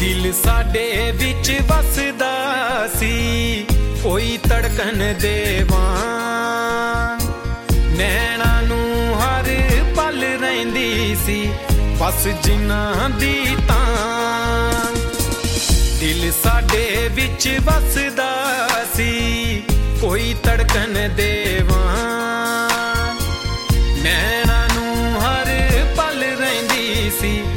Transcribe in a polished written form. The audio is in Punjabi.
ਦਿਲ ਸਾਡੇ ਵਿੱਚ ਵਸਦਾ ਸੀ ਕੋਈ ਧੜਕਣ ਦੇ ਵਾਂਗ ਨੈਣਾਂ ਨੂੰ ਹਰ ਪਲ ਰਹਿੰਦੀ ਸੀ ਬਸ ਜਿਨ੍ਹਾਂ ਦੀ ਤਾਂ ਦਿਲ ਸਾਡੇ ਵਿੱਚ ਵਸਦਾ ਸੀ ਕੋਈ ਧੜਕਣ ਦੇ